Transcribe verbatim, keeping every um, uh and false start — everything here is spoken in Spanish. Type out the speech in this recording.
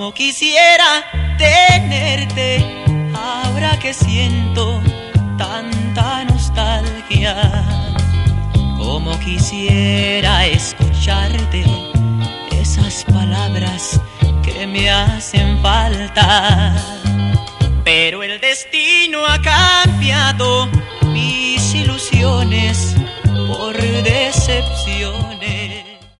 Como quisiera tenerte ahora que siento tanta nostalgia. Como quisiera escucharte esas palabras que me hacen falta. Pero el destino ha cambiado mis ilusiones por decepciones.